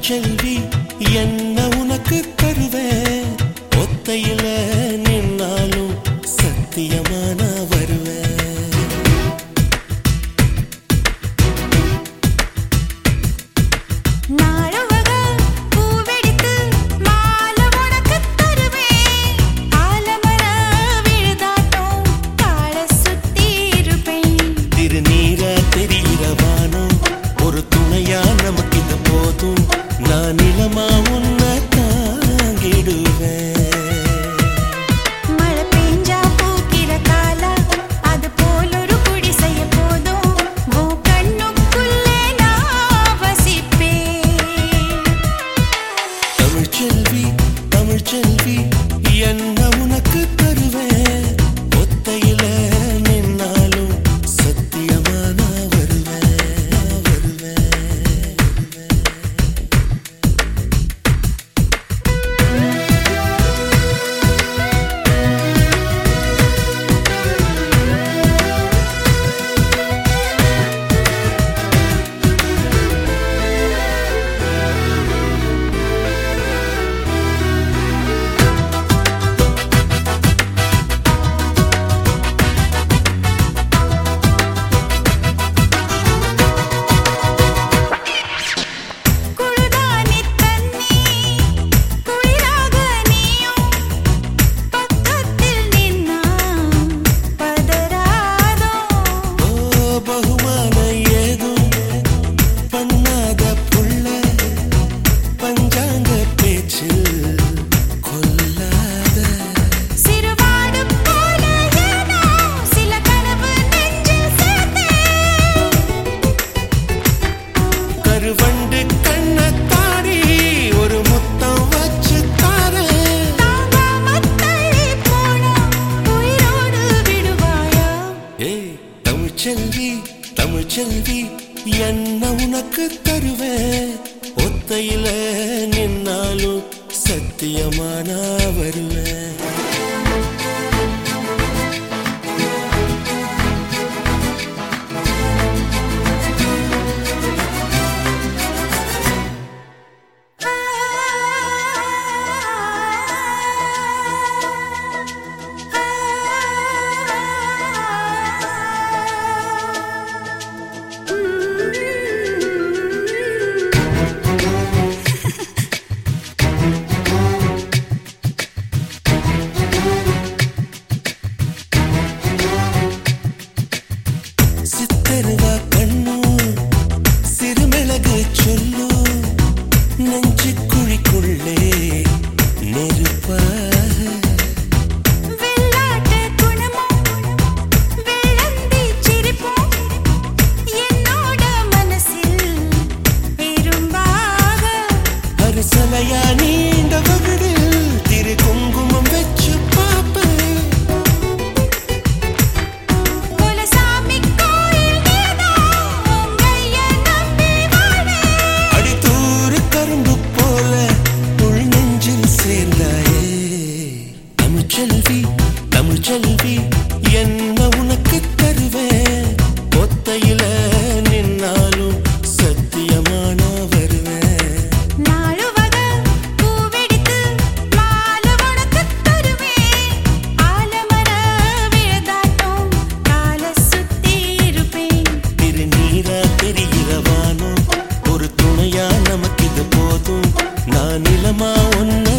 தமிழ்ச்செல்வி என்ன உனக்கு தருவேன் ஒத்தையில நின்னாலும் சத்தியமா நான் வருவேன் நாளவக பூவெடுத்து மாலை உனக்கு தருவேன் ஆலமர விழுதாட்டம் கால சுத்தி இருப்பேன் திருநீரா தெரிகிறவானோ ஒரு துணையா நமக்கு இது போதும் நான் நிலமா உன்னை தாங்கிடுவேன் மழை பெஞ்சா பூக்கிற காலா அது போல் ஒரு குடிசைய போதும் உன் கண்ணுக்குள்ளே நான் வசிப்பேன் தமிழ்ச்செல்வி தமிழ்ச்செல்வி என்ன உனக்கு தருவேன் ஒத்தையில நின்னாலும் சத்தியமா நான் வருவேன் வருவேன் குளுதானி தண்ணி குளிராக நீயும் பக்கத்தில் நின்னா பதறாதோ ஓ பகுமான ஏதும் பண்ணாத புள்ள பஞ்சாங்க பேச்சில் கொல்லாத சிறுவாடு போல ஏனோ சில கனவு நெஞ்சில் சேர்த்தேன் கருவண்டு கண்ணத்தாடி ஒரு முத்தம் வச்சு தாரேன் தாங்காம தள்ளி போனா உயிரோடு விடுவாயா ஏய் தமிழ்ச்செல்வி தமிழ்ச்செல்வி என்ன உனக்கு தருவேன் ஒத்தையில நின்னாலும் சத்தியமா நான் வருவேன் சித்தருவா கண்ணு சிறுமிளகு சொல்லு நெஞ்சு குழிக்குள்ளே நெருப்பாக வெள்ளாட்டு குணமும் வெள்ளந்தி சிரிப்பும் என்னோட மனசில் இரும்பாக அரிசலையா நீண்ட வகுடில் திரு குங்குமம் வச்சு பாப்பேன் குலசாமி கோயில் நீதான் உன் கைய நம்பி வாழேன் அடித்தூறு கரும்பு போல உள் நெஞ்சில் சேர்ந்தாயே தமிழ்ச்செல்வி தமிழ்ச்செல்வி என்ன உனக்கு தருவேன் ஒத்தையில நின்னாலும் சத்தியமா நான் வருவேன் நாளுவக பூவெடுத்து மாலை உனக்கு தருவேன் ஆலமர விழுதாட்டம் கால சுத்தி இருப்பேன் திருநீரா தெரிகிறவானோ ஒரு துணையா நமக்கு இது போதும் நான் நிலமா ஒன்ன